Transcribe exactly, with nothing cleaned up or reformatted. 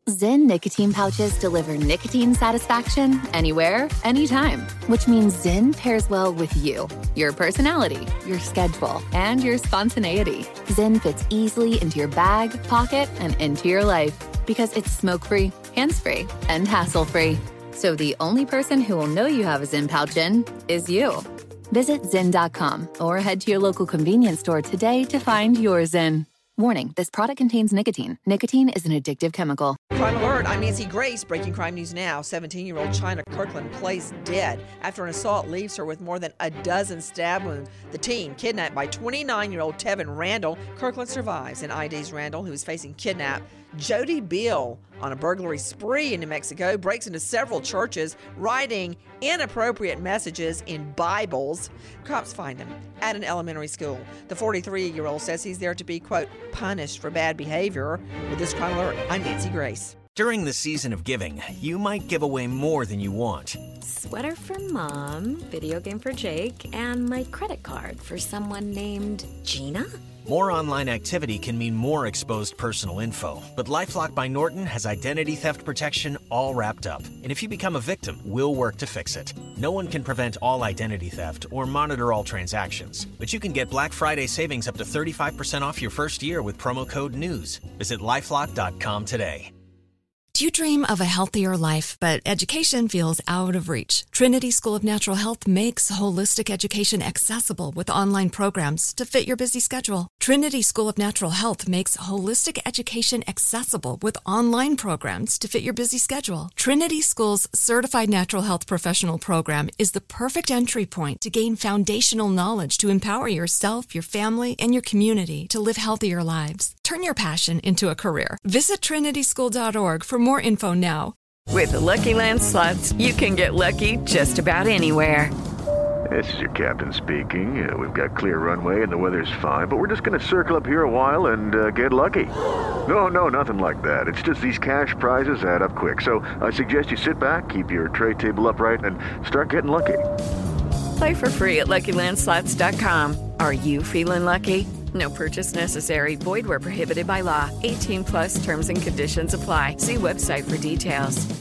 Zyn nicotine pouches deliver nicotine satisfaction anywhere, anytime, which means Zyn pairs well with you, your personality, your schedule, and your spontaneity. Zyn fits easily into your bag, pocket, and into your life because it's smoke-free, hands-free, and hassle-free. So the only person who will know you have a Zyn pouch in is you. Visit Zyn dot com or head to your local convenience store today to find your Zyn. Warning, this product contains nicotine. Nicotine is an addictive chemical. Crime Alert, I'm Nancy Grace. Breaking crime news now. seventeen-year-old China Kirkland plays dead after an assault leaves her with more than a dozen stab wounds. The teen, kidnapped by twenty-nine-year-old Tevin Randall. Kirkland survives, and I D's Randall, who is facing kidnap. Jody Beal, on a burglary spree in New Mexico, breaks into several churches, writing inappropriate messages in Bibles. Cops find him at an elementary school. The forty-three-year-old says he's there to be, quote, punished for bad behavior. With this Crime Alert, I'm Nancy Grace. During the season of giving, you might give away more than you want. Sweater for Mom, video game for Jake, and my credit card for someone named Gina? More online activity can mean more exposed personal info, but LifeLock by Norton has identity theft protection all wrapped up. And if you become a victim, we'll work to fix it. No one can prevent all identity theft or monitor all transactions, but you can get Black Friday savings up to thirty-five percent off your first year with promo code NEWS. Visit lifelock dot com today. Do you dream of a healthier life, but education feels out of reach? Trinity School of Natural Health makes holistic education accessible with online programs to fit your busy schedule. Trinity School of Natural Health makes holistic education accessible with online programs to fit your busy schedule. Trinity School's Certified Natural Health Professional Program is the perfect entry point to gain foundational knowledge to empower yourself, your family, and your community to live healthier lives. Turn your passion into a career. Visit trinity school dot org for more info now. With the Lucky Land Slots, you can get lucky just about anywhere. This is your captain speaking. Uh, we've got clear runway and the weather's fine, but we're just going to circle up here a while and uh, get lucky. No, no, nothing like that. It's just these cash prizes add up quick. So I suggest you sit back, keep your tray table upright, and start getting lucky. Play for free at lucky land slots dot com. Are you feeling lucky? No purchase necessary. Void where prohibited by law. eighteen plus terms and conditions apply. See website for details.